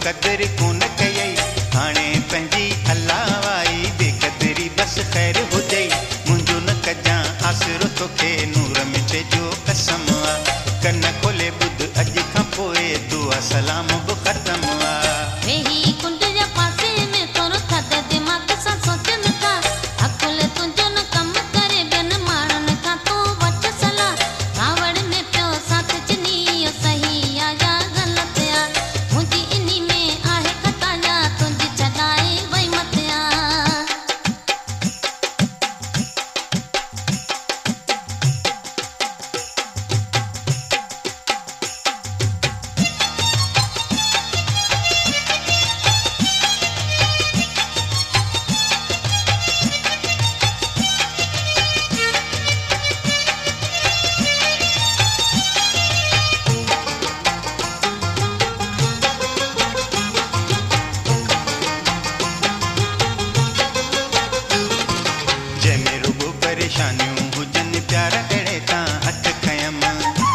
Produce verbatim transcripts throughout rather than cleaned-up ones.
कदर कोन कयई हाणे पंहिंजी अल्लाह आई बेक़दरी बस ख़ैर हुजई मुंहिंजो न कजां आसिरो तोखे नूर मिठे जो कसम आ कन खोले ॿुध अॼु खां पोइ दुआ सलाम बि ख़तम आ वेही कुंड जे पासे में थोरो थद दिमाग़ सां सोचनि था अकुल तुंहिंजो न कमु करे ॿियनि माण्हुनि खां तूं वठ सलाह कावड़ में पियो साथ चिनी इहो सही आ या ग़लति आ मुंहिंजी इन्ही में आहे खता या तुंहिंजी छॾाए वई मतिया जंहिंमें रुगो परेशानियूं हुजनि प्यारा अहिड़े तां हथ खयमि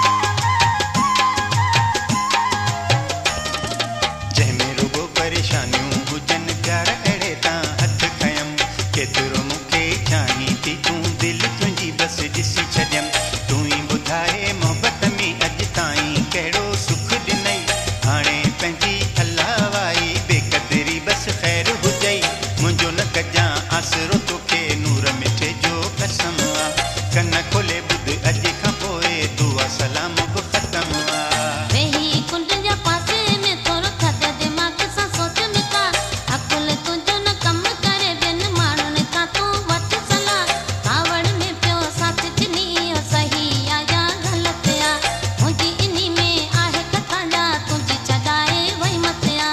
जंहिंमें रुगो परेशानियूं हुजनि प्यारा अहिड़े तां हथ खयमि केतिरो मूंखे चाहीं थी तूं दिलि तुंहिंजी बसि ॾिसी छॾियमि तूं ई ॿुधाए मोहबत में अॼु ताईं कहिड़ो सुख ॾिनई हाणे पंहिंजी अल्लाह आई बेक़दरी बसि ख़ैर हुजई मुंहिंजो न कजां आसिरो तोखे नूर मिठे जो कसम आ कन खोले ॿुध अॼु खां पोइ दुआ सलाम बि ख़तम आ वेही कुंड जे पासे में थोरो थद दिमाग़ सां सोचनि था अकुल तुंहिंजो न कमु करे ॿियनि माण्हुनि खां तूं वठ सलाह कावड़ में पियो साथ चिनी इहो सही आ या ग़लति आ मुंहिंजी इन्ही में आहे खता या तुंहिंजी छॾाए वई मतिया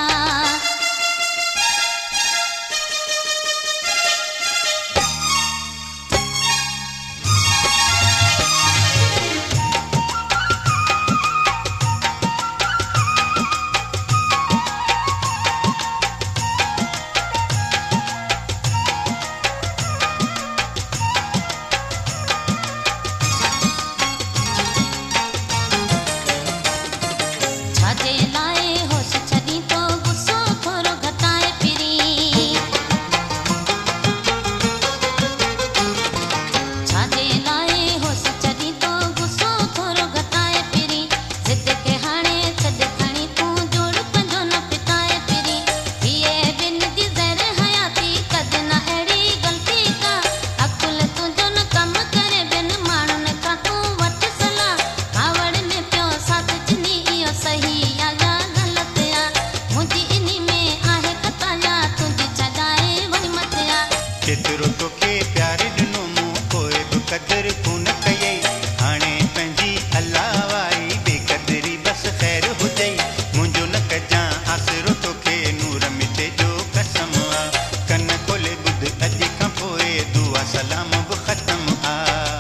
छाजे लाइ होश छॾी तो गुस्सो थोरो घटाए फिरी छाजे लाइ होश छॾी तो गुस्सो थोरो घटाए फिरी ज़िद खे हाणे छॾ खणी तूं जोड़ पंहिंजो न फिटाए फिरी हीअ ॿिन जी ज़हर हयाती कद न अहिड़ी ग़लती का अकुल तुंहिंजो न कमु करे ॿियनि माण्हुनि खां तूं वठ सलाह कावड़ में पियो साथ चिनी इहो सही आ या ग़लति आ मुंहिंजी इन्ही में आहे खता या तुंहिंजी छॾाए वई मतिया केतिरो तोखे प्यार ॾिनो मूं पोइ बि कदर कोन कयई हाणे पंहिंजी अल्लाह आई बेक़दरी बसि ख़ैर हुजई मुंहिंजो न कजां आसिरो तोखे नूर मिठे जो कसम आ कन खोले ॿुध अॼु खां पोइ दुआ सलाम बि ख़तम आ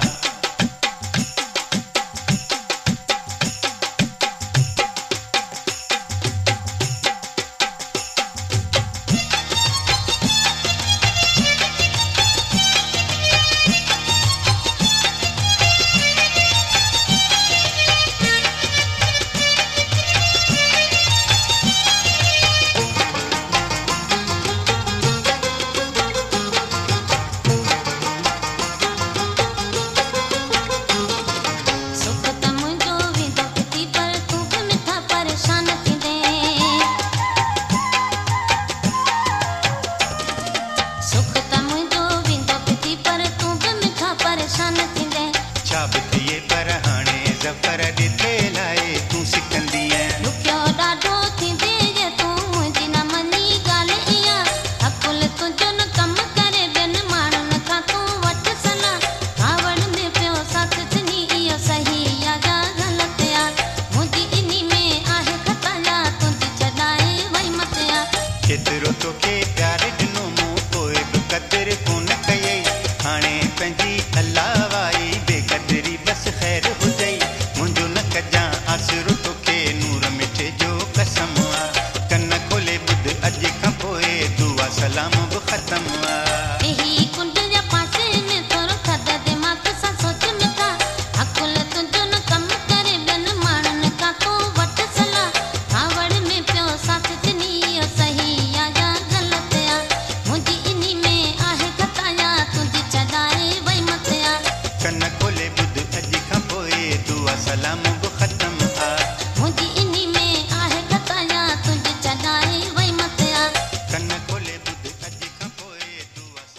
सुख त मुंहिंजो वेंदो किथी पर तूं बि मिठा परेशान थींदे सुख त मुंहिंजो वेंदो किथी पर तूं बि मिठा परेशान थींदे छा बि थिए पर हाणे ज़फ़र ॾिठे लाइ तूं सिकंदी ऐं ॾुखियो ॾाढो थींदे जे तूं मुंहिंजी न मञी ॻाल्हि इहा अकुल तुंहिंजो न कमु करे ॿियनि माण्हुनि खां तूं वठ सलाह कावड़ में पियो साथ चिनी इहो सही आ या ग़लति आ मुंहिंजी इन्ही में आहे खता या तुंहिंजी छॾाए वई मतिया केतिरो तोखे प्यार ॾिनो मूं पोइ बि कदर कोन कयई हाणे पंहिंजी अल्लाह आई बेक़दरी बसि ख़ैर हुजई मुंहिंजो न कजां आसिरो तोखे नूर मिठे जो कसम आ कन खोले ॿुध अॼु खां पोइ दुआ सलाम बि ख़तम आ वेही कुंड जे पासे में थोरो थद दिमाग़ सां सोचनि था अकुल तुंहिंजो न कमु करे ॿियनि माण्हुनि खां तूं वठ सलाह कावड़ में पियो साथ चिनी सलाम